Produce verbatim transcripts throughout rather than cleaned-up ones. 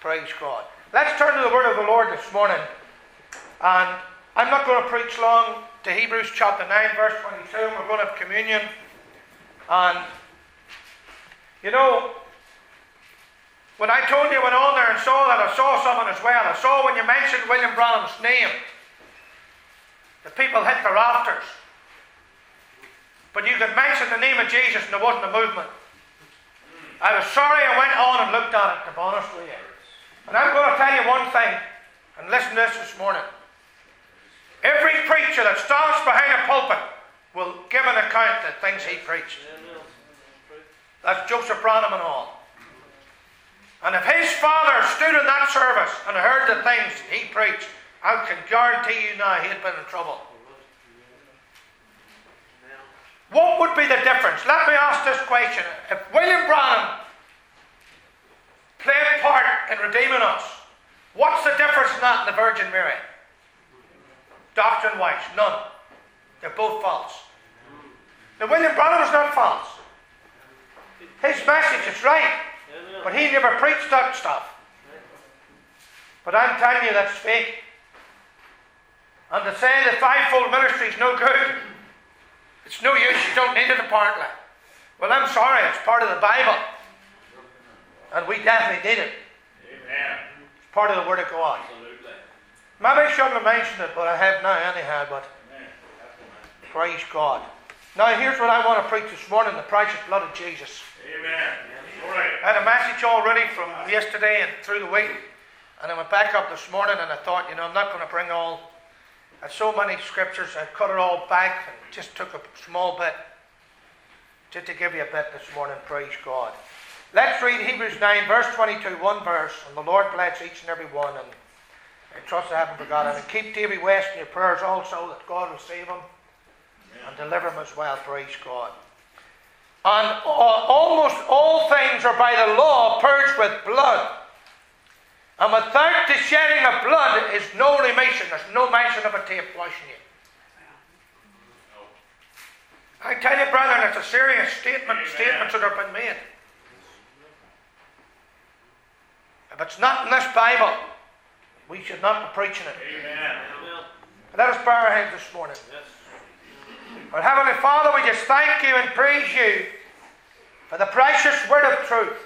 Praise God. Let's turn to the word of the Lord this morning. And I'm not going to preach long to Hebrews chapter nine, verse twenty-two. And we're going to have communion. And, you know, when I told you I went on there and saw that, I saw someone as well. I saw when you mentioned William Branham's name, the people hit the rafters. But you could mention the name of Jesus and there wasn't a movement. I was sorry I went on and looked at it, to be honest with you. And I'm going to tell you one thing, and listen to this this morning. Every preacher that stands behind a pulpit will give an account of the things he preached. That's Joseph Branham and all. And if his father stood in that service and heard the things he preached, I can guarantee you now he'd been in trouble. What would be the difference? Let me ask this question. If William Branham played part in redeeming us, what's the difference in that and the Virgin Mary? Doctrine-wise, none. They're both false. Now, William Branham is not false. His message is right, but he never preached that stuff. But I'm telling you that's fake. And to say the fivefold ministry is no good, it's no use, you don't need it apparently. Well, I'm sorry, it's part of the Bible. And we definitely need it. Amen. It's part of the Word of God. Absolutely. Maybe I shouldn't have mentioned it, but I have now anyhow, but Amen. praise God. Now here's what I want to preach this morning, the precious blood of Jesus. Amen. All right. I had a message already from yesterday and through the week, and I went back up this morning and I thought, you know, I'm not going to bring all, I had so many scriptures, I cut it all back and just took a small bit, just to give you a bit this morning, praise God. Let's read Hebrews nine, verse twenty-two, one verse, and the Lord bless each and every one, and I trust I haven't forgotten, and keep Davy West in your prayers also, that God will save him and deliver him as well, praise God. And almost all things are by the law purged with blood. And without the shedding of blood is no remission. There's no mention of a tape washing you. I tell you, brethren, it's a serious statement. Amen. Statements that have been made. If it's not in this Bible, we should not be preaching it. Amen. Let us bow our heads this morning. Yes. Our Heavenly Father, we just thank you and praise you for the precious word of truth.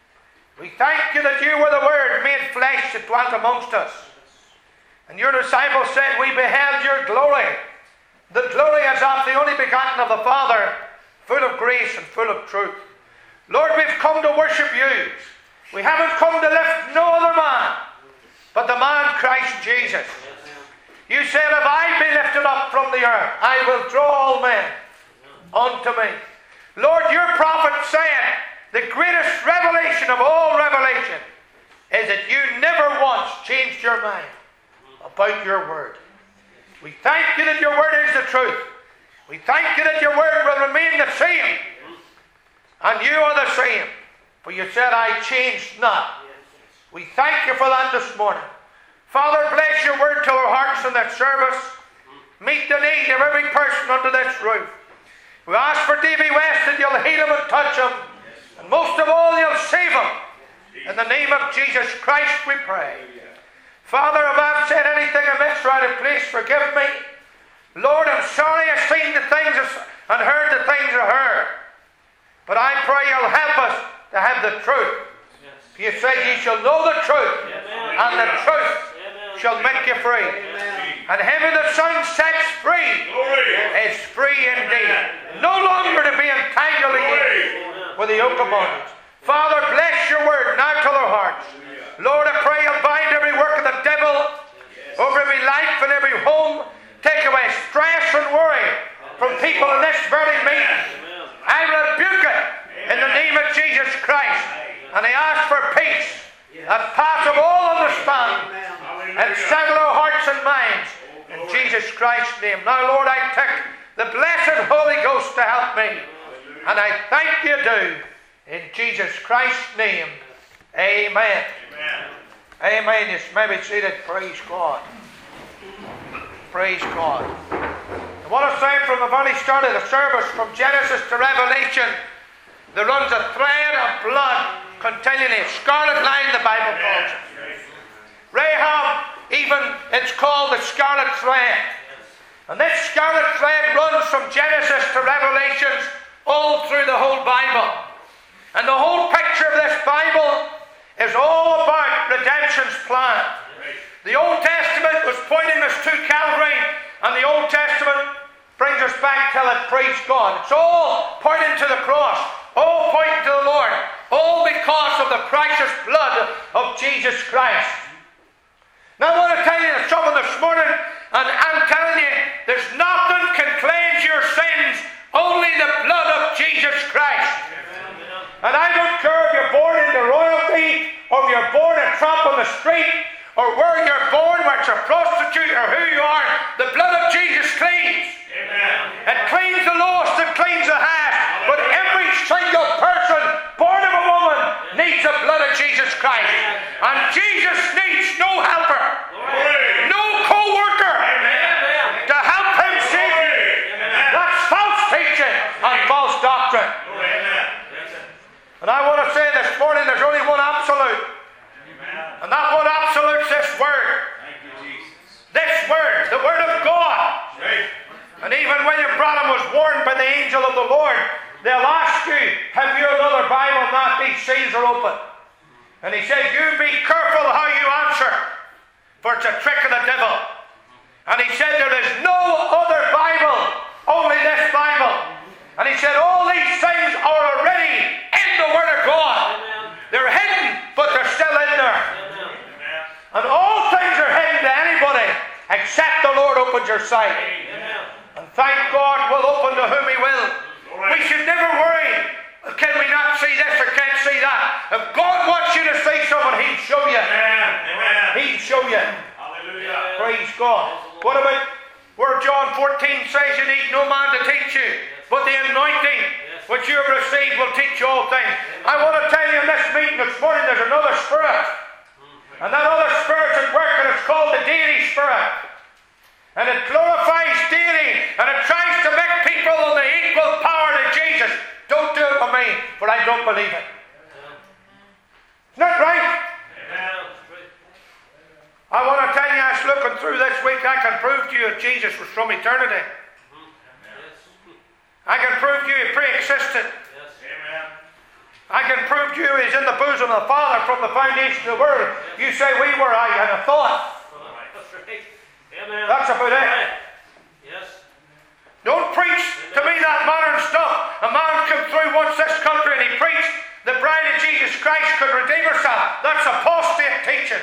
We thank you that you were the Word made flesh that dwelt amongst us. And your disciples said, we beheld your glory. The glory is of the only begotten of the Father, full of grace and full of truth. Lord, we've come to worship you. We haven't come to lift no other man, but the man Christ Jesus. You said, if I be lifted up from the earth, I will draw all men unto me. Lord, your prophet said, the greatest revelation of all revelation is that you never once changed your mind about your word. We thank you that your word is the truth. We thank you that your word will remain the same. And you are the same. For you said, I changed not. We thank you for that this morning. Father, bless your word to our hearts in that service. Meet the need of every person under this roof. We ask for Davy West that you'll heal him and touch him. And most of all, you'll save him. In the name of Jesus Christ we pray. Father, if I've said anything amiss or out of place, forgive me. Lord, I'm sorry I've seen the things and heard the things I heard. But I pray you'll help us to have the truth. You said ye shall know the truth, and the truth shall make you free. And him who the Son sets free is free indeed. No longer to be entangled again with the yoke of bondage. Father, bless your word now to their hearts. Lord, I pray you'll bind every work of the devil over every life and every home. Take away stress and worry from people in this very meeting. I rebuke it in the name of Jesus Christ. And I ask for peace that passeth all understanding and settle our hearts and minds in Jesus Christ's name. Now, Lord, I take the blessed Holy Ghost to help me. And I thank you, do. In Jesus Christ's name, amen. Amen. Amen. You may be seated. Praise God. Praise God. I want to say from the very start of the service, from Genesis to Revelation, there runs a thread of blood continually. A scarlet line, the Bible calls it. called the scarlet thread. And this scarlet thread runs from Genesis to Revelations all through the whole Bible. And the whole picture of this Bible is all about redemption's plan. The Old Testament was pointing us to Calvary, and the Old Testament brings us back till it praise God. It's all pointing to the cross, all pointing to the Lord, all because of the precious blood of Jesus Christ. Now I want to tell you something this morning, and I'm telling you, there's nothing can cleanse your sins, only the blood of Jesus Christ. And I don't care if you're born into royalty, or if you're born a tramp on the street, or where you're born, whether it's a prostitute or who you are, the blood of Jesus cleans. Amen. It cleans the lost, it cleans the highest. But every single person born of a woman needs the blood of Jesus Christ. And Jesus needs no helper, no co-worker to help him save you. That's false teaching and false doctrine. And I want to say this morning, there's only one absolute. And that one absolute is this word. This word, the word of God. And even William Branham was warned by the angel of the Lord. They'll ask you, have you another Bible? Not these seals are open. And he said, you be careful how you answer, for it's a trick of the devil. And he said, there is no other Bible, only this Bible. And he said, all these things are already in the Word of God. They're hidden, but they're still in there. And all things are hidden to anybody except the Lord opens your sight. And thank God we'll open to whom He will. We should never worry. Can we not see this or can't see that? If God wants you to see something, He'll show you. He'll show you. Praise God. What about where John fourteen says you need no man to teach you, but the anointing which you have received will teach you all things. I want to tell you in this meeting this morning there's another spirit. And that other spirit's at work, and it's called the deity spirit. And it glorifies deity, and it tries to make people on the equal power to Jesus. Don't do it with me, for I don't believe it. Isn't that right? I want to tell you, I was looking through this week, I can prove to you that Jesus was from eternity. I can prove to you he pre-existed. I can prove to you he's in the bosom of the Father from the foundation of the world. You say we were, I had a thought. That's about it. Don't preach to me that modern stuff. A man came through once this country and he preached the bride of Jesus Christ could redeem herself. That's apostate teaching.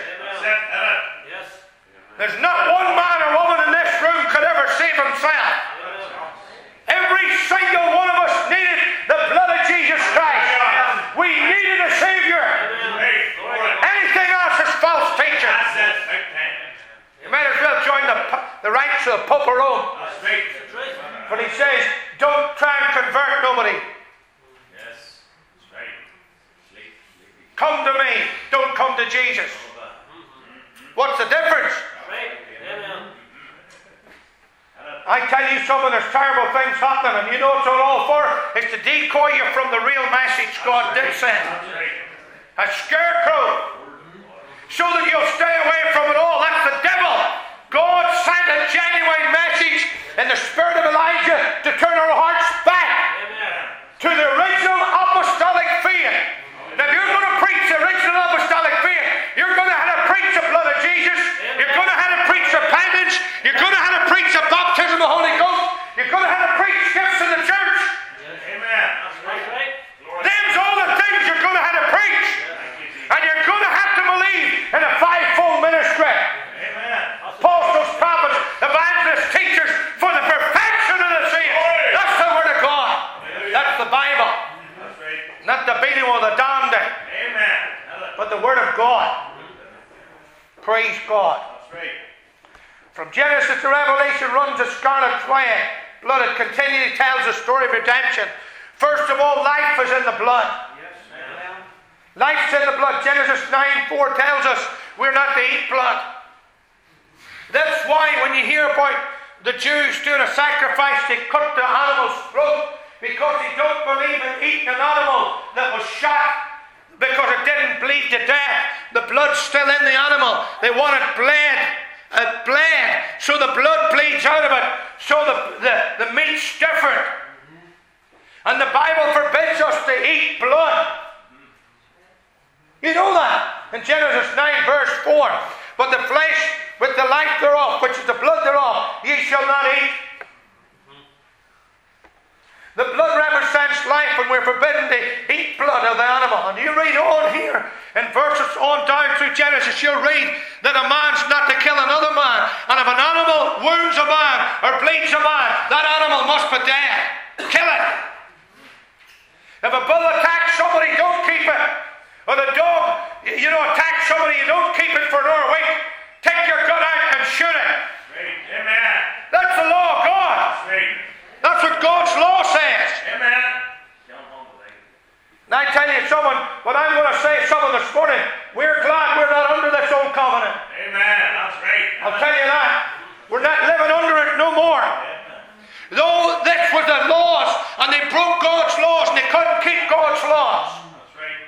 There's not one man or woman in this room could ever save himself. Every single one of us needed the blood of Jesus Christ. We needed a Savior. Anything else is false teaching. You might as well join the, the ranks of the Pope of Rome. But he says, don't try and convert nobody. Come to me, don't come to Jesus. What's the difference? I tell you something, there's terrible things happening, and you know what it's all for? It's to decoy you from the real message God did send. A scarecrow. So that you'll stay away from it all. That's the devil. God sent a genuine message in the spirit of Elijah to turn our hearts back to the original apostolic faith. Now if you're going to preach the original apostolic faith, you're going to have to preach the blood of Jesus. You're going to have to preach repentance. You're going to have to preach the baptism of the Holy Ghost. You're going to have to preach gifts in the church. Amen. Them's all the things you're going to have to preach. And you're going to have to believe in a fivefold ministry. Apostles, prophets, evangelists, teachers, for the perfection of the saints. That's the Word of God. That's the Bible. Not the beating or the dandy. But the Word of God. Praise God. From Genesis to Revelation runs a scarlet thread. Blood, it continually tells the story of redemption. First of all, life is in the blood. Life's in the blood. Genesis nine four tells us we're not to eat blood. That's why when you hear about the Jews doing a sacrifice, they cut the animal's throat because they don't believe in eating an animal that was shot because it didn't bleed to death. The blood's still in the animal. They want it bled. it bled, so the blood bleeds out of it, so the, the, the meat's different. And the Bible forbids us to eat blood. You know that in Genesis nine verse four. But the flesh with the life thereof, which is the blood thereof, ye shall not eat. The blood represents life, and we're forbidden to eat blood of the animal. And you read on here, in verses on down through Genesis, you'll read that a man's not to kill another man. And if an animal wounds a man or bleeds a man, that animal must be dead. Kill it. If a bull attacks somebody, don't keep it. Or the dog, you know, attacks somebody, you don't keep it for another week. Take your gun out and shoot it. Right. Amen. That's the law of God. Right. That's what God's law says. Amen. And I tell you someone, what I'm going to say someone this morning, we're glad we're not under this old covenant. Amen. That's right. I'll tell you that. We're not living under it no more. Though this was the laws, and they broke God's laws, and they couldn't keep God's laws. That's right.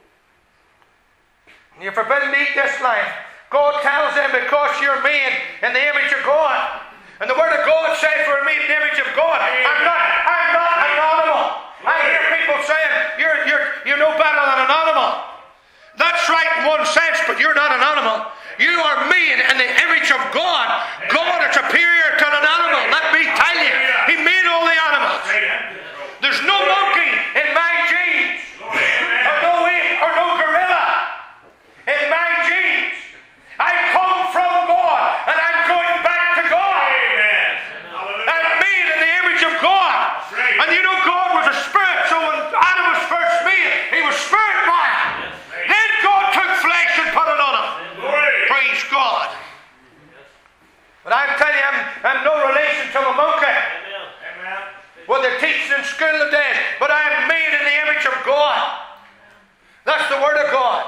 And you're forbidden to eat this life. God tells them, because you're made in the image of God. And the word of God says we're made in the image of God. I'm not, I'm not an animal. I hear people saying, you're, you're, you're no better than an animal. That's right in one sense, but you're not an animal. You are made in the image of God. God is superior to an animal. Let me tell you. He made all the animals. There's no monkey in my genes. Or no ape or no gorilla in my genes. I come from God and I'm going back to God. I'm made in the image of God. And you know God was a spirit, so when Adam was first made, he was spirit man. Then God took flesh and put it on him. Praise God. But I'm telling you, I'm, I'm no relation to a monkey. What they teach in school today, but I'm made in the image of God. That's the word of God.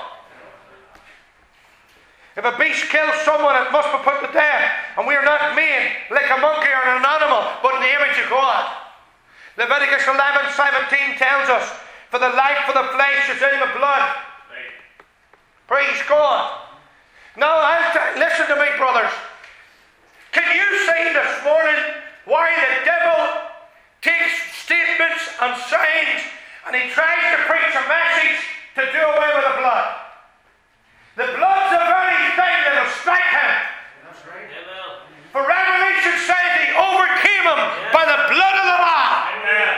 If a beast kills someone, it must be put to death. And we are not made like a monkey or an animal, but in the image of God. Leviticus eleven seventeen tells us, for the life of the flesh is in the blood. Praise God. Now, I'll t- listen to me, brothers. Can you see this morning why the devil takes statements and signs and he tries to preach a message to do away with the blood? The blood's the very thing that will strike him. That's right. For Revelation says he overcame him by the blood of the Lamb. Amen.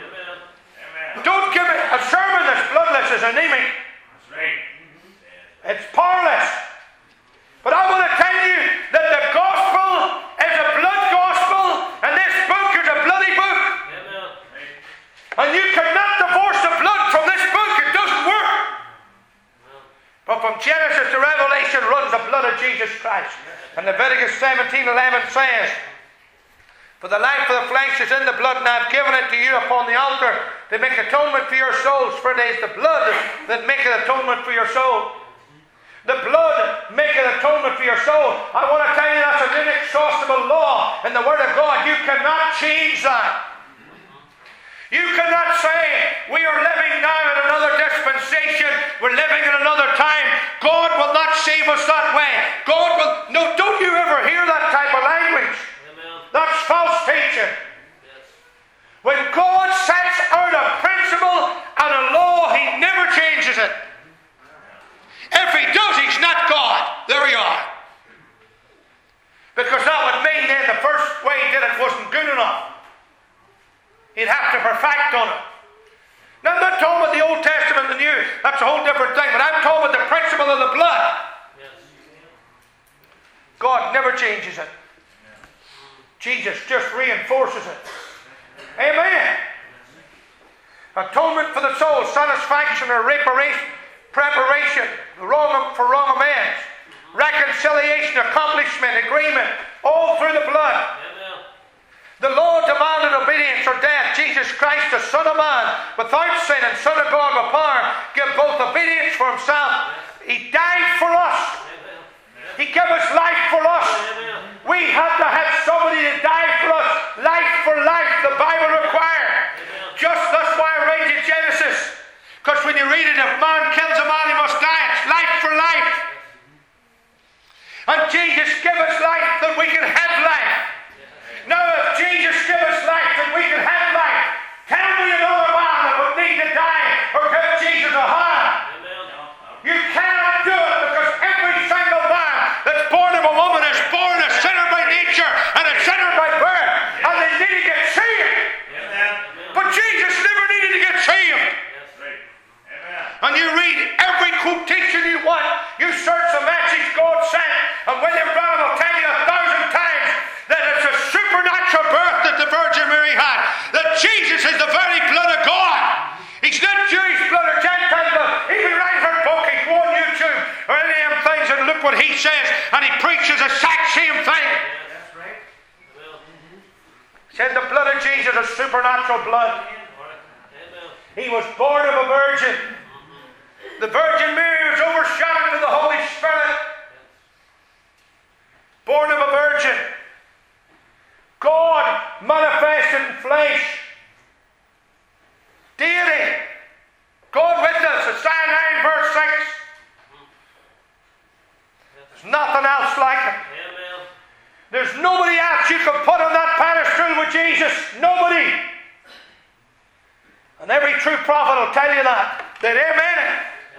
Don't give it a sermon that's bloodless is anemic. That's right. It's powerless. But I want to tell you that the gospel is a blood gospel, and this book is a bloody book. And you cannot divorce the blood from this book. It doesn't work. But from Genesis to Revelation runs the blood of Jesus Christ. And Leviticus seventeen eleven says, for the life of the flesh is in the blood, and I have given it to you upon the altar to make atonement for your souls. For it is the blood that maketh atonement for your soul. The blood maketh atonement for your soul. I want to tell you that's an inexhaustible law in the Word of God. You cannot change that. You cannot say, we are living now in another dispensation, we're living in another time. God will not save us that way. God will, no, don't you ever hear that type of language? Amen. That's false teaching. Yes. When God sets out a principle and a law, He never changes it. If He does, He's not God. There we are. Because that would mean then the first way He did it wasn't good enough. He'd have to perfect on it. Now, I'm not talking about the Old Testament and the New. That's a whole different thing. But I'm talking about the principle of the blood. Yes. God never changes it. Jesus just reinforces it. Amen. Atonement for the soul, satisfaction or reparation, preparation wrong, for wrong amends, reconciliation, accomplishment, agreement, all through the blood. The law demanded obedience or death. Jesus Christ, the Son of Man, without sin and Son of God with power, gave both obedience for Himself. He died for us. He gave us life for us. We had to have somebody to die for us. Life for life, the Bible required. Just that's why I read you Genesis. Because when you read it, if man kills a man, he must die. It's life for life. And Jesus give us life, that we can have life. Now, if Jesus give us life, that we can have life, tell me another man that would need to die or give Jesus a hand. You cannot do it, because every single man that's born of a woman is born a sinner by nature and a sinner by birth, and they need to get saved. But Jesus never needed to get saved. And you read every quotation you want, you search the message God sent, and William Branham will tell you a thousand times that it's a supernatural birth that the Virgin Mary had, that Jesus is the very blood of God. He's not Jewish blood or Gentile blood. He can write her book, he can go on YouTube or any of them things, and look what he says, and he preaches the exact same thing. Yeah, that's right. Well, mm-hmm. He said the blood of Jesus is supernatural blood. He was born of a virgin. The Virgin Mary was overshadowed with the Holy Spirit. Born of a virgin. God manifested in flesh. Deity. God with us. Isaiah nine verse six. There's nothing else like him. There's nobody else you can put on that pedestal with Jesus. Nobody. And every true prophet will tell you that. That amen it.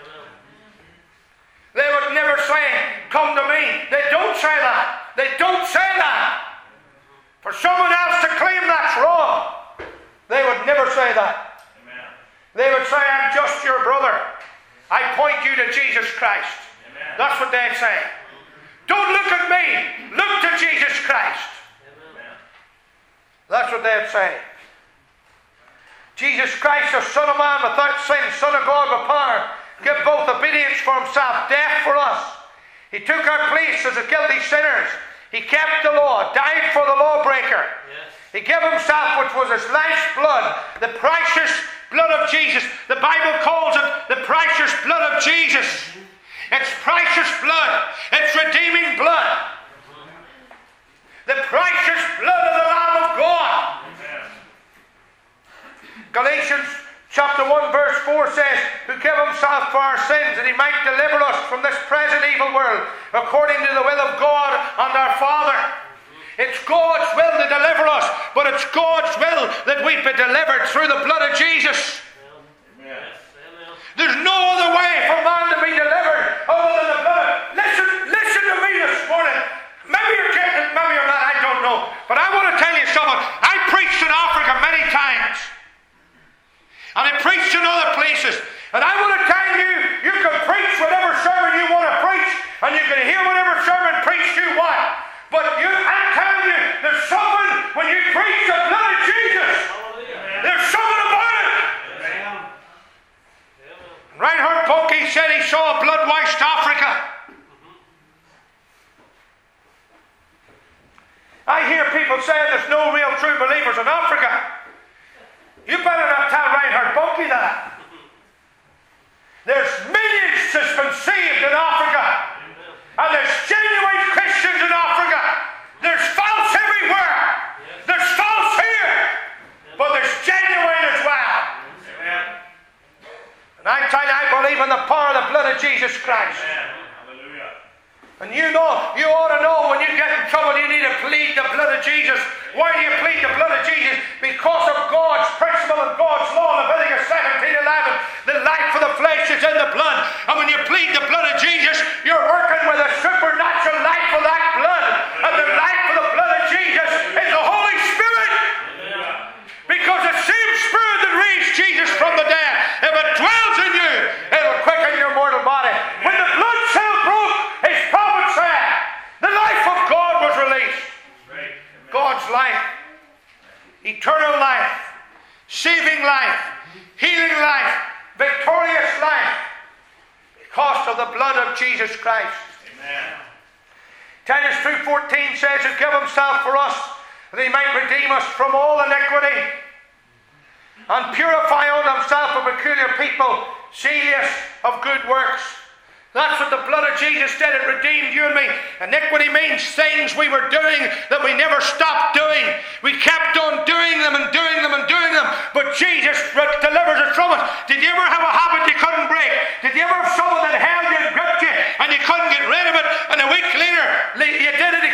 They would never say, come to me. They don't say that. They don't say that. For someone else to claim that's wrong, they would never say that. Amen. They would say, I'm just your brother. I point you to Jesus Christ. Amen. That's what they'd say. Don't look at me. Look to Jesus Christ. Amen. That's what they'd say. Jesus Christ, the Son of Man without sin, Son of God with power, give both obedience for himself, death for us. He took our place as a guilty sinners. He kept the law, died for the lawbreaker. Yes. He gave himself, which was his life's blood, the precious blood of Jesus. The Bible calls it the precious blood of Jesus. Mm-hmm. It's precious blood. It's redeeming blood. Mm-hmm. The precious blood of the Lamb of God. Amen. Galatians chapter one verse four says, who gave himself for our sins, that he might deliver us from this present evil world, according to the will of God and our Father. It's God's will to deliver us, but it's God's will that we be delivered through the blood of Jesus. Amen. There's no other way for man to be delivered other than the blood. Listen, listen to me this morning. Maybe you're getting it, maybe you're not, I don't know. But I want to tell you something. I preached in Africa many times. And I preached in other places. And I want to tell you, you can preach whatever sermon you want to preach, and you can hear whatever sermon preached you want. But you, I'm telling you, there's something when you preach the blood of Jesus. There's something about it. Reinhard Bonnke said he saw a blood-washed Africa. I hear people saying there's no real true believers in Africa. You better not tell Reinhard Bonnke that. There's millions that's been saved in Africa. And there's genuine Christians in Africa. There's false everywhere. There's false here. But there's genuine as well. And I tell you, I believe in the power of the blood of Jesus Christ. And you know, you ought to know when you get in trouble, you need to plead the blood of Jesus. Why do you plead the blood of Jesus? Because of God's principle and God's law, Leviticus seventeen eleven. The life of the flesh is in the blood. And when you plead the blood of Jesus, you're working with a supernatural life of that blood. And the life of the blood of Jesus is the Holy Spirit. Because the same Spirit that raised Jesus from the dead, if it dwells in you, it'll quicken your mortal body. When the blood cell broke, his prophet said, the life of God was released. God's life, eternal life, saving life, healing life, victorious life, because of the blood of Jesus Christ. Amen. Titus two fourteen says, who gave himself for us, that he might redeem us from all iniquity, and purify unto himself a peculiar people, zealous of good works. That's what the blood of Jesus did. It redeemed you and me. Iniquity means things we were doing that we never stopped doing. We kept on doing them and doing them and doing them. But Jesus delivers us from it. Did you ever have a habit you couldn't break? Did you ever have someone that held you and gripped you and you couldn't get rid of it? And a week later, you did it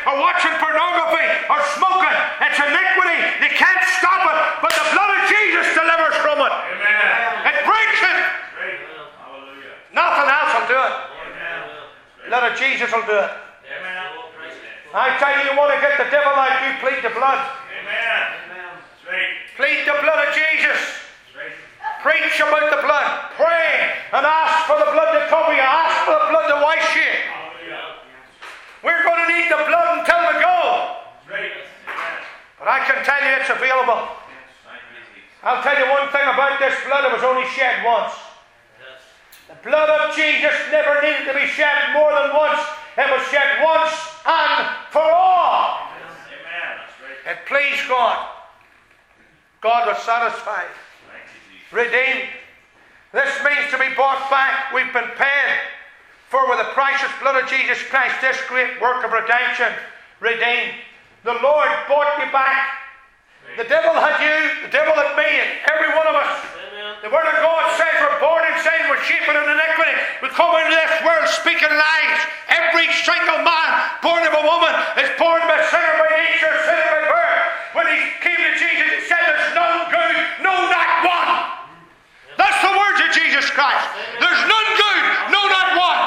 or watching pornography or smoking. It's iniquity. They can't stop it, but the blood of Jesus delivers from it. Amen. It breaks it. Great. Hallelujah. Nothing else will do it. Amen. The blood of Jesus will do it. Amen. I tell you, you want to get the devil out, you plead the blood. Amen. That's right. Plead the blood of Jesus. That's right. Preach about the blood. Pray and ask for the blood to cover you. Ask for the blood to wash you. Hallelujah. We're going to need the blood until we go. That's right. Amen. But I can tell you it's available. Thank you, Jesus. I'll tell you one thing about this blood. It was only shed once. The blood of Jesus never needed to be shed more than once. It was shed once and for all. Amen. That's right. It pleased God. God was satisfied. Thank you, Jesus. Redeemed. This means to be bought back. We've been paid for with the precious blood of Jesus Christ, this great work of redemption. Redeemed. The Lord bought you back. The devil had you, the devil had me, and every one of us. The Word of God says we're born in sin, we're shapen in iniquity. We come into this world speaking lies. Every single man born of a woman is born by sinner by nature, sinner by birth. When he came to Jesus, he said, there's none good, no, not one. That's the words of Jesus Christ. There's none good, no, not one.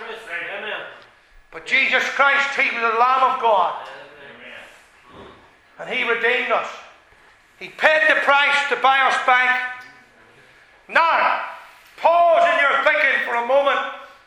But Jesus Christ, he was the Lamb of God. And he redeemed us. He paid the price to buy us back. Now, pause in your thinking for a moment.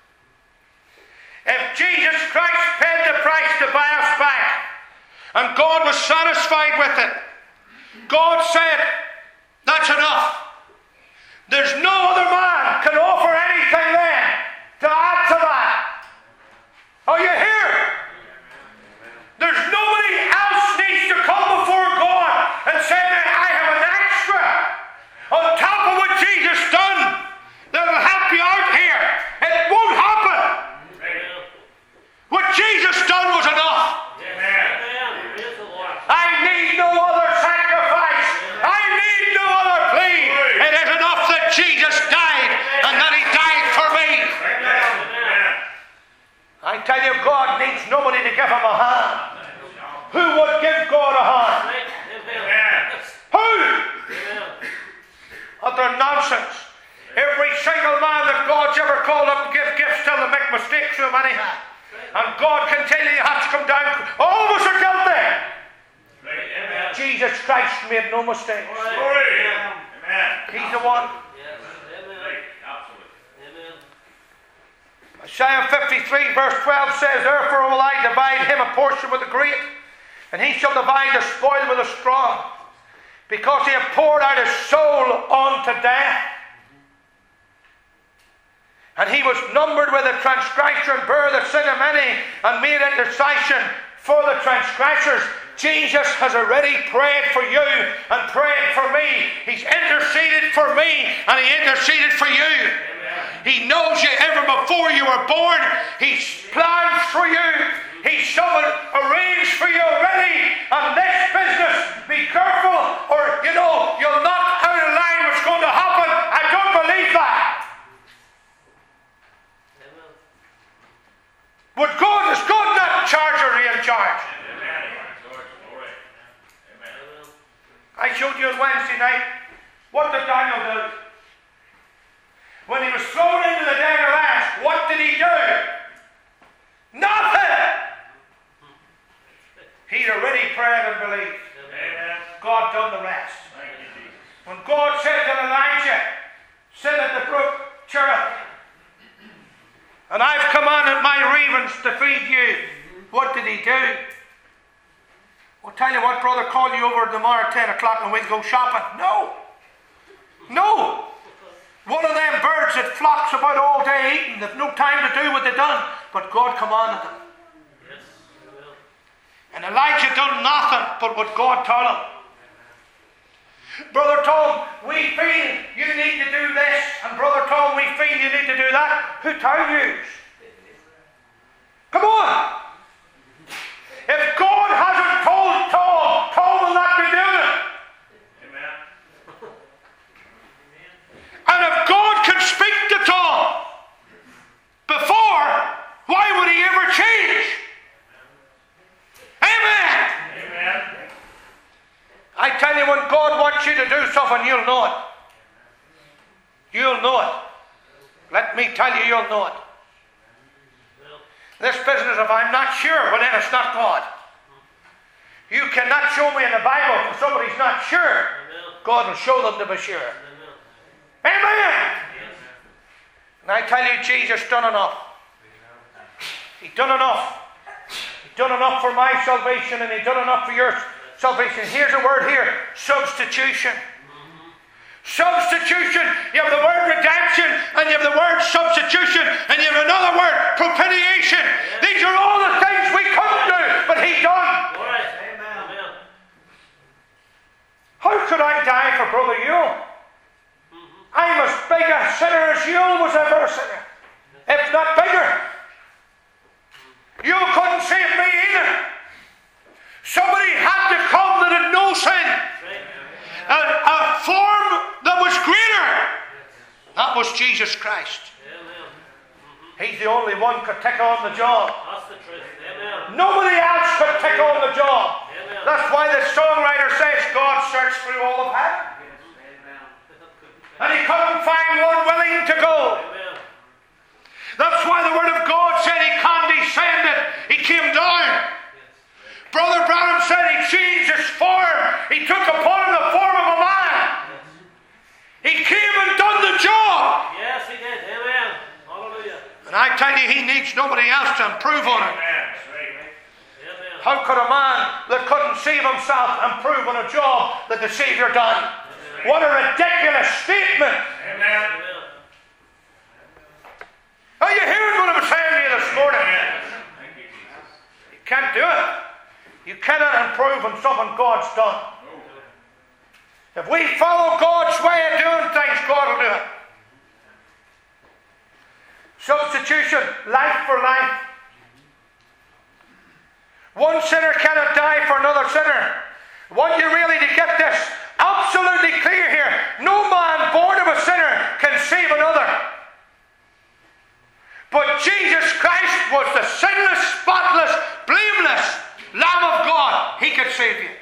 If Jesus Christ paid the price to buy us back, and God was satisfied with it, God said, that's enough. There's no other man can offer anything then to add to that. Are you here? There's nobody else needs to come before God and say that I have an extra on top of what Jesus done that'll help you out here. It won't happen. What Jesus done was enough. I need no other sacrifice. I need no other plea. It is enough that Jesus died and that he died for me. I tell you, God needs nobody to give him a hand. Who would give God a hand? Who? Utter nonsense. Every single man that God's ever called up to give gifts till they make mistakes to him anyhow. And God can tell you you have to come down. All of us are guilty. Amen. Jesus Christ made no mistakes. Glory. Amen. He's the one. Right. Absolutely. Isaiah fifty-three verse twelve says, therefore will I divide him a portion with the great, and he shall divide the spoil with the strong, because he hath poured out his soul unto death. And he was numbered with the transgressor and bare the sin of many, and made intercession for the transgressors. Jesus has already prayed for you and prayed for me. He's interceded for me and he interceded for you. Amen. He knows you ever before you were born. He's planned for you. He's something arranged for you already. And this business, be careful or, you know, you'll knock out of line what's going to happen. I don't believe that. Would God, is God not in charge or is he in charge? I showed you on Wednesday night, what did Daniel do? When he was thrown into the den of lions, what did he do? Nothing! He'd already prayed and believed. Amen. God done the rest. When God said to Elijah, sit at the brook Cherith, and I've commanded my ravens to feed you, what did he do? Well, tell you what, brother, call you over tomorrow at ten o'clock and we'll go shopping. No. No. One of them birds that flocks about all day eating, they've no time to do what they've done, but God commanded them. Yes, and Elijah done nothing but what God told him. Brother Tom, we feel you need to do this, and Brother Tom, we feel you need to do that. Who told you? Come on. If God hasn't told Tom, Tom will not be doing it. Amen. And if God can speak to Tom before, why would he ever change? This business of I'm not sure, well then it's not God. You cannot show me in the Bible if somebody's not sure. God will show them to be sure. Amen. Amen. And I tell you, Jesus done enough. He done enough. He done enough for my salvation, and He done enough for your salvation. Here's a word here: substitution. Substitution. You have the word redemption, and you have the word substitution, and you have another word, propitiation. These are all the things we couldn't do, but He done. How could I die for Brother Yule? I'm as big a sinner as Yule was ever a sinner, if not bigger. Yule couldn't save me either. Somebody had to come that had no sin. A, a form that was greater. That was Jesus Christ. He's the only one could take on the job. Nobody else could take on the job. That's why the songwriter says God searched through all of heaven, and He couldn't find one willing to go. That's why the Word of God said He condescended. He came down. Brother Branham said He changed His form. He took upon Him the form of a man. He came and done the job. Yes, He did. Amen. Hallelujah. And I tell you, He needs nobody else to improve on it. How could a man that couldn't save himself improve on a job that the Savior done? What a ridiculous statement. Amen. Are you hearing what I'm saying to you this morning? You can't do it. You cannot improve on something God's done. If we follow God's way of doing things, God will do it. Substitution, life for life. One sinner cannot die for another sinner. I want you really to get this absolutely clear here. No man born of a sinner can save another. But Jesus Christ was the sinless, spotless, blameless Lamb of God. He could save you.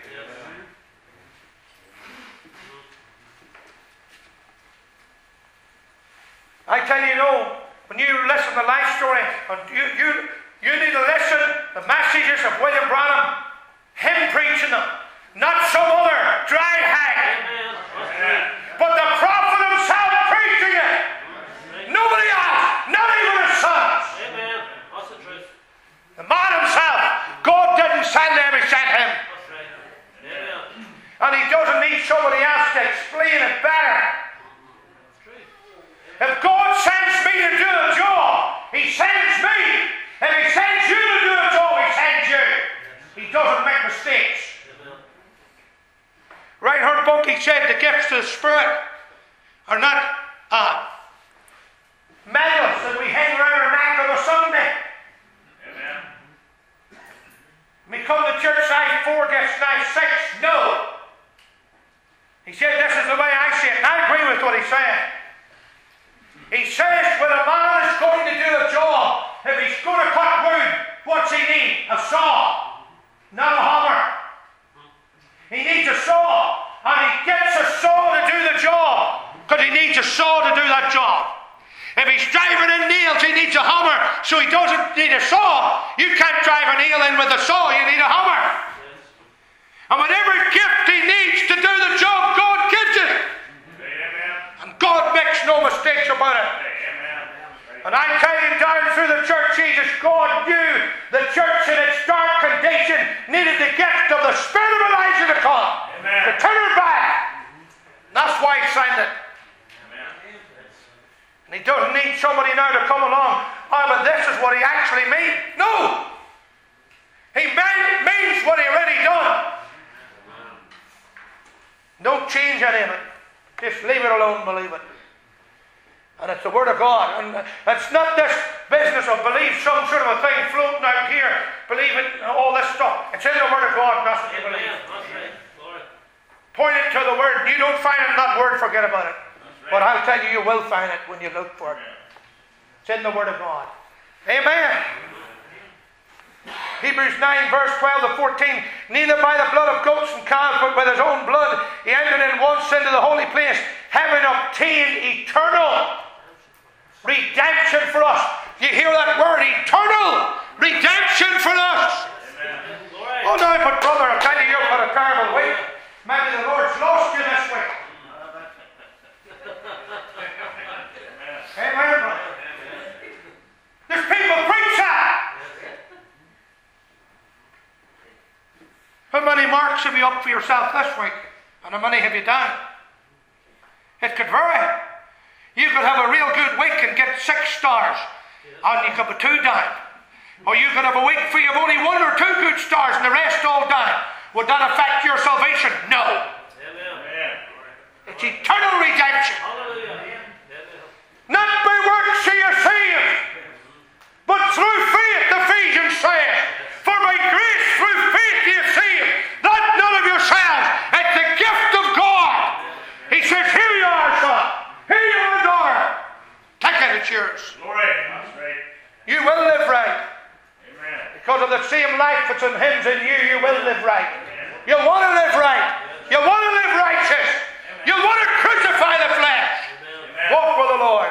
I tell you, you know, when you listen to life story, you, you, you need to listen to the messages of William Branham, him preaching them, not some other dry hag, but the prophet himself preaching it. Nobody else, not even his sons. Amen. That's the truth. The man himself, God didn't send him, He sent him. That's right. Amen. And He doesn't need somebody else to explain it better. That's true. If God sends me to do a job, He sends me. If He sends you to do a job, He sends you. He doesn't make mistakes. Reinhard Bonnke said the gifts of the Spirit are not uh, medals that we hang around our neck on a Sunday. Amen. We come to church, I four gifts, I six. No. He said this is the way I see it, and I agree with what he said. He says when a man is going to do a job, if he's going to cut wood, what's he need? A saw, not a hammer. He needs a saw, and he gets a saw to do the job, because he needs a saw to do that job. If he's driving in nails, he needs a hammer, so he doesn't need a saw. You can't drive a nail in with a saw, you need a hammer. And whatever gift he needs to do the job, God gives it. And God makes no mistakes about it. And I tell you, down through the church ages, God knew the church in its dark condition needed the gift of the Spirit of Elijah to come, Amen. To turn her back. And that's why He signed it. Amen. And He doesn't need somebody now to come along, oh, but this is what He actually means. No! He means what He already done. Don't change any of it. Just leave it alone, believe it. And it's the Word of God. And it's not this business of believe some sort of a thing floating out here, believe it, all this stuff. It's in the Word of God, not what you believe. Point it to the Word. You don't find it in that Word, forget about it. But I'll tell you, you will find it when you look for it. It's in the Word of God. Amen. Hebrews nine, verse twelve to fourteen. Neither by the blood of goats and calves, but with His own blood, He entered in once into the holy place, having obtained eternal redemption for us. You hear that word, eternal marks have you up for yourself this week? And how many have you down? It could vary. You could have a real good week and get six stars, and you could be two down. Or you could have a week where you've only one or two good stars and the rest all down. Would that affect your salvation? No. Amen. It's eternal redemption. Hallelujah. Amen. Not by works are you saved, but through faith, Ephesians says. For by grace through faith you are saved, not none of yourselves. It's the gift of God. He says, here you are, son. Here you are, daughter. Take it, it's yours. Glory. That's right. You will live right. Amen. Because of the same life that's in him in you, you will live right. You want to live right. You want to live righteous. You want to crucify the flesh. Amen. Walk with the Lord.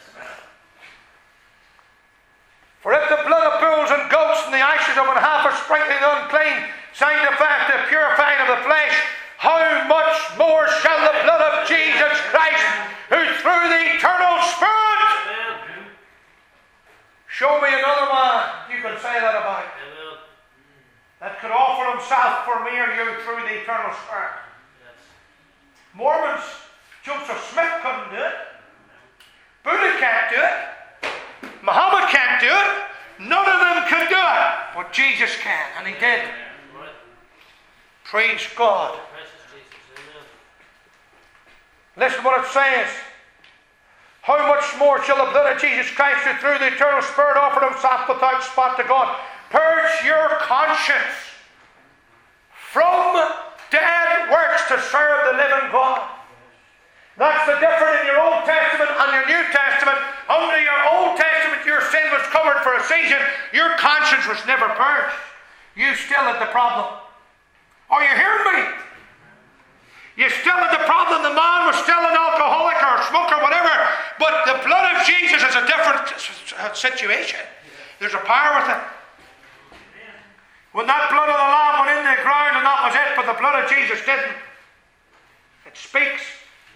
For if the blood of bulls and goats and the ashes of an half are sprinkling the unclean, sanctify the purifying of the flesh, how much more shall the blood of Jesus Christ, who through the eternal Spirit, Amen. show me another man you can say that about, Amen. that could offer himself for me or you through the eternal Spirit. Yes. Mormons, Joseph Smith couldn't do it. Buddha can't do it. Muhammad can't do it. None of them can do it. But Jesus can, and he did. Right. Praise God. Precious Jesus. Amen. Listen what it says. How much more shall the blood of Jesus Christ, who through the eternal Spirit offered himself without spot to God, purge your conscience from dead works to serve the living God? That's the difference in your Old Testament and your New Testament. Under your Old Testament, your sin was covered for a season. Your conscience was never purged. You still had the problem. Are you hearing me? You still had the problem. The man was still an alcoholic or a smoker, whatever. But the blood of Jesus is a different situation. There's a power with it. When that blood of the Lamb went in the ground, and that was it, but the blood of Jesus didn't. It speaks.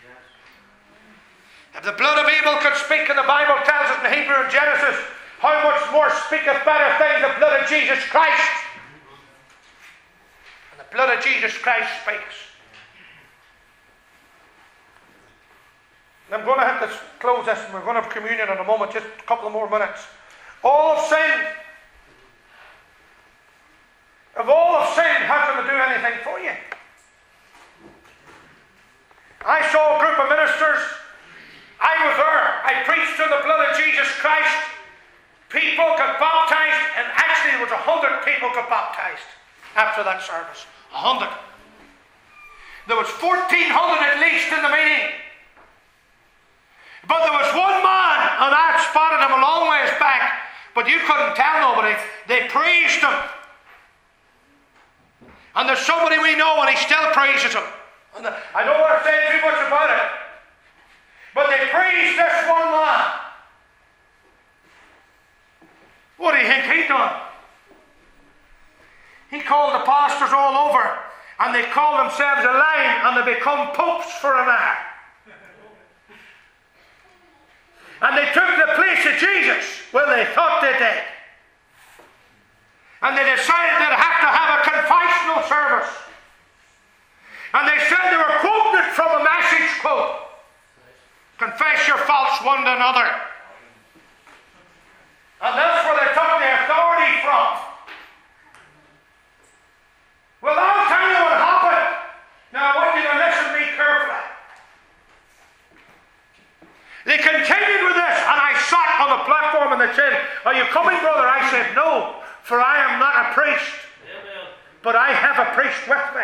If the blood of Abel could speak, and the Bible tells us in Hebrew and Genesis, how much more speaketh better things the blood of Jesus Christ? And the blood of Jesus Christ speaks. And I'm going to have to close this, and we're going to have communion in a moment, just a couple of more minutes. All of sin. If all of sin, how can it do anything for you? I saw a group of ministers. I was there. I preached to the blood of Jesus Christ. People got baptized, and actually there was a hundred people got baptized after that service. A hundred. There was fourteen hundred at least in the meeting. But there was one man, and I had spotted him a long ways back, but you couldn't tell nobody. They praised him. And there's somebody we know, and he still praises him. And I don't want to say too much about it. But they praised this one man. What do you think he done? He called the pastors all over, and they called themselves a line, and they become popes for an hour. And they took the place of Jesus. Well, they thought they did. And they decided they'd have to have a confessional service. And they said they were quoting it from a message quote. Confess your faults one to another. And that's where they took the authority from. Well, I'll tell you what happened. Now I want you to listen to me carefully. They continued with this, and I sat on the platform and they said, "Are you coming, brother?" I said, "No, for I am not a priest, Amen. but I have a priest with me."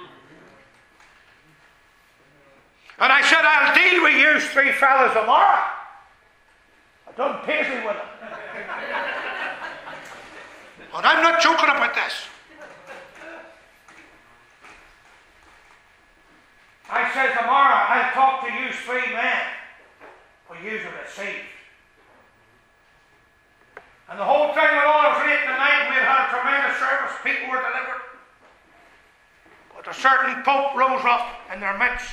And I said, "I'll deal with you three fellas tomorrow." I done Paisley with them. And I'm not joking about this. I said, "Tomorrow I'll talk to you three men. Well, you are deceived." And the whole thing went on. It was late in the night, and we had had a tremendous service. People were delivered. But a certain pope rose up in their midst.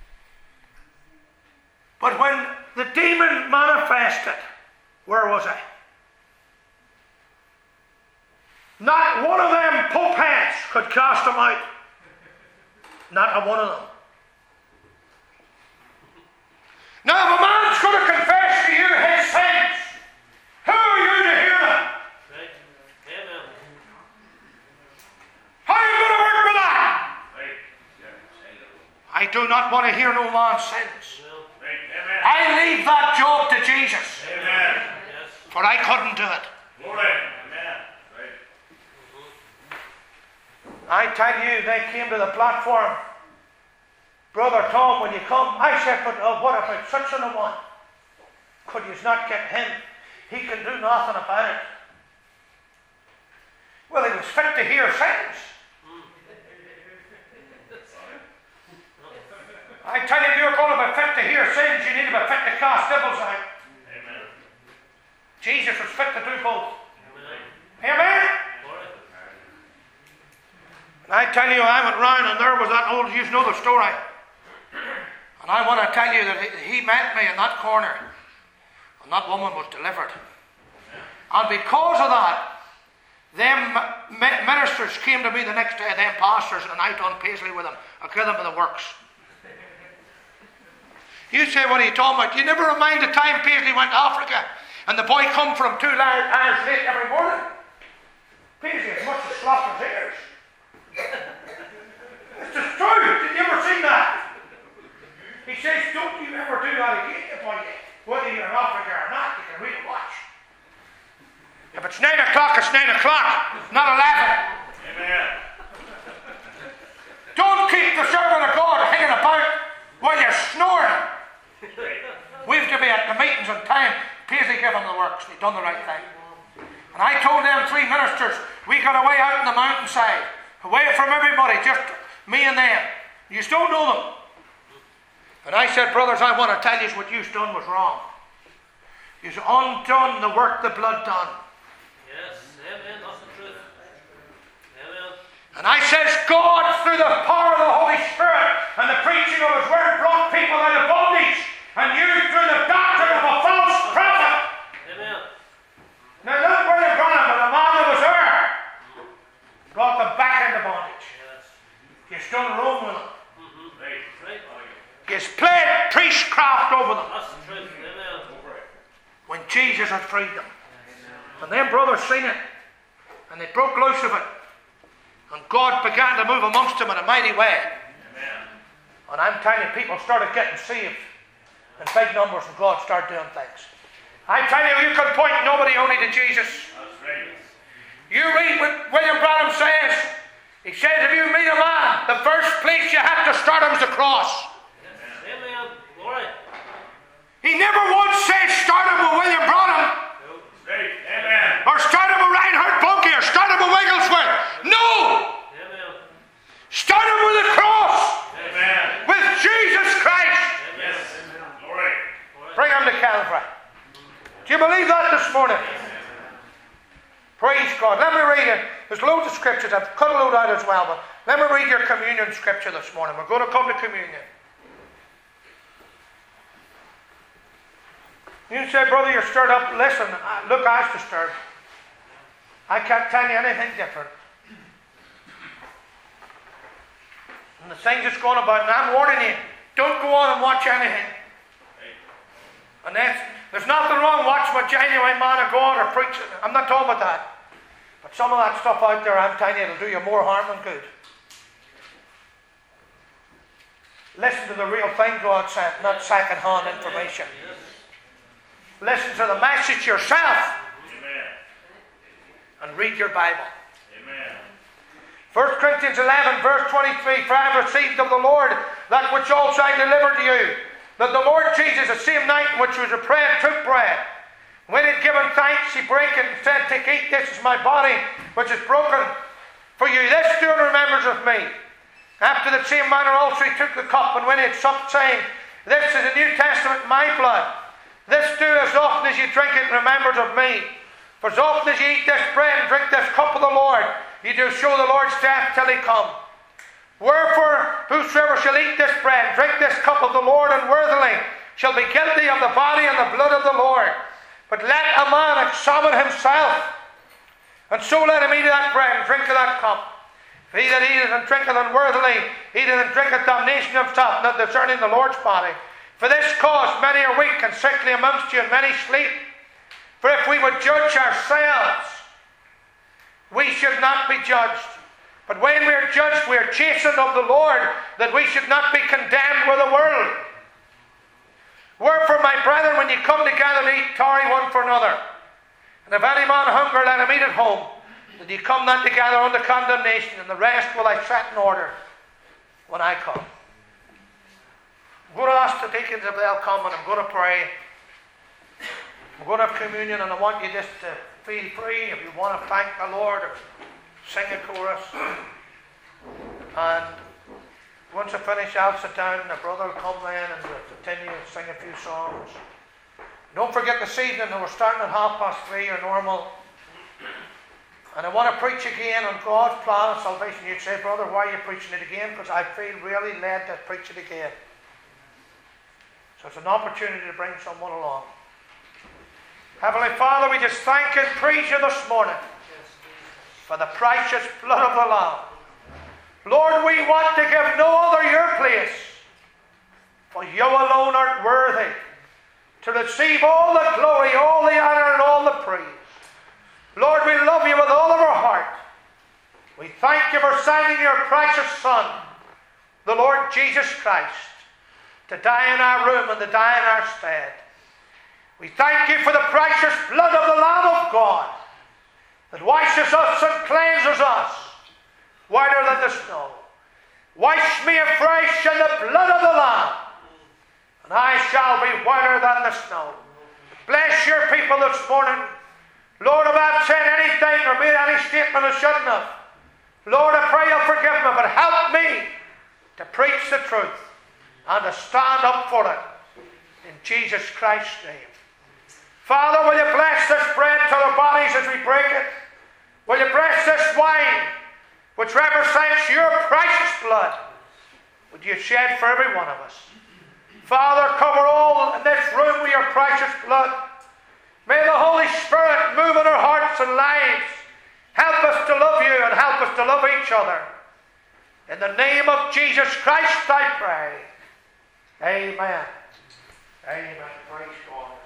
But when the demon manifested, where was I? Not one of them pope heads could cast him out. Not a one of them. Now, if a man's going to confess to you his sins, who are you to hear them? Right. Amen. How are you going to work with that? Right. I do not want to hear no man's sins. Well, Right. Amen. I leave that job to Jesus, Amen. yes. for I couldn't do it. Glory. Amen. Right. I tell you, they came to the platform. Brother Tom, when you come, I said, but oh, what about such an a one? Could you not get him? He can do nothing about it. Well, he was fit to hear sins. I tell you, if you're going to be fit to hear sins, you need to be fit to cast devils out. Amen. Jesus was fit to do both. Amen. Amen? Glory. And I tell you, I went round and there was that old, you know the story. And I want to tell you that he, he met me in that corner. And that woman was delivered. And because of that, them ministers came to me the next day, them pastors, and I done Paisley with them. I killed them in the works. You say, what are you talking about? You never remind the time Paisley went to Africa and the boy come from two hours late every morning. Paisley as much as slop as ears. It's just true. Did you ever see that? He says, don't you ever do that again, boy. Whether you're in Africa or not, you can read and watch. If it's nine o'clock, it's nine o'clock, not eleven. Amen. Don't keep the servant of God hanging about while you're snoring. We've to be at the meetings on time. Paisley gave him the works. He done the right thing. And I told them three ministers, we got away out in the mountainside, away from everybody, just me and them. You don't know them. And I said, brothers, I want to tell you what you've done was wrong. You've undone the work the blood done. Yes. Amen. That's the truth. Amen. And I says, God, through the power of the Holy Spirit and the preaching of His Word, brought people out of bondage. And you, through the doctrine of a false prophet. Amen. Now, not William Branham, but the man that was there, brought them back into bondage. Yes. You've done wrong with them. Mm-hmm. Right. Right. You've played priestcraft over them That's the truth. Amen. when Jesus had freed them. And them brothers seen it. And they broke loose of it. And God began to move amongst them in a mighty way. Amen. And I'm telling you, people started getting saved in big numbers and God started doing things. I tell you, you can point nobody only to Jesus. That's right. You read what William Branham says. He says, if you meet a man, the first place you have to start him is the cross. Yes. Amen. Glory. He never once says start him with William Branham, No. Right. Amen. or start him with Reinhard Bonnke, or start him with Wigglesworth. No! Amen. Start him with the cross, Amen. with Jesus Christ. Yes. Glory. Bring him to Calvary. Do you believe that this morning? Praise God. Let me read it. There's loads of scriptures. I've cut a load out as well, but let me read your communion scripture this morning. We're going to come to communion. You say, brother, you're stirred up. Listen, uh, look, I was disturbed. I can't tell you anything different. And the things that's going about, and I'm warning you, don't go on and watch anything. And that's, there's nothing wrong watching a genuine man of God or preaching. I'm not talking about that. But some of that stuff out there, I'm telling you, it'll do you more harm than good. Listen to the real thing God sent, not second-hand information. Listen to the message yourself. Amen. And read your Bible. Amen. First Corinthians eleven, verse twenty-three, for I have received of the Lord that which also I delivered to you, that the Lord Jesus, the same night in which he was betrayed, took bread. When he had given thanks, he brake it and said, take, eat, this is my body, which is broken for you. This do in remembrance of me. After the same manner also he took the cup, and when he had supped, saying, this is the New Testament, my blood. This do as often as you drink it in remembrance of me. For as often as you eat this bread and drink this cup of the Lord, you do show the Lord's death till he come. Wherefore, whosoever shall eat this bread and drink this cup of the Lord unworthily shall be guilty of the body and the blood of the Lord. But let a man examine himself, and so let him eat of that bread and drink of that cup. He that eateth and drinketh unworthily, eateth and drinketh damnation himself, not discerning the Lord's body. For this cause many are weak and sickly amongst you, and many sleep. For if we would judge ourselves, we should not be judged. But when we are judged, we are chastened of the Lord, that we should not be condemned with the world. Wherefore, my brethren, when ye come together to eat, tarry one for another. And if any man hunger, let him eat at home, that ye come not together unto condemnation, and the rest will I set in order when I come. I'm going to ask the deacons if they'll come, and I'm going to pray. I'm going to have communion, and I want you just to feel free if you want to thank the Lord or sing a chorus. And once I finish, I'll sit down, and the brother will come then, and we'll continue and sing a few songs. Don't forget this evening that we're starting at half past three, or normal. And I want to preach again on God's plan of salvation. You'd say, brother, why are you preaching it again? Because I feel really led to preach it again. So it's an opportunity to bring someone along. Heavenly Father, we just thank and praise you this morning for the precious blood of the Lamb. Lord, we want to give no other your place, for you alone art worthy to receive all the glory, all the honor, and all the praise. Lord, we love you with all of our heart. We thank you for sending your precious Son, the Lord Jesus Christ, to die in our room and to die in our stead. We thank you for the precious blood of the Lamb of God that washes us and cleanses us whiter than the snow. Wash me afresh in the blood of the Lamb, and I shall be whiter than the snow. Bless your people this morning. Lord, if I've said anything or made any statement I shouldn't have, Lord, I pray you'll forgive me, but help me to preach the truth and to stand up for it in Jesus Christ's name. Father, will you bless this bread to our bodies as we break it? Will you bless this wine, which represents your precious blood, which you shed for every one of us? Father, cover all in this room with your precious blood. May the Holy Spirit move in our hearts and lives. Help us to love you and help us to love each other. In the name of Jesus Christ I pray. Amen. Amen. Praise God.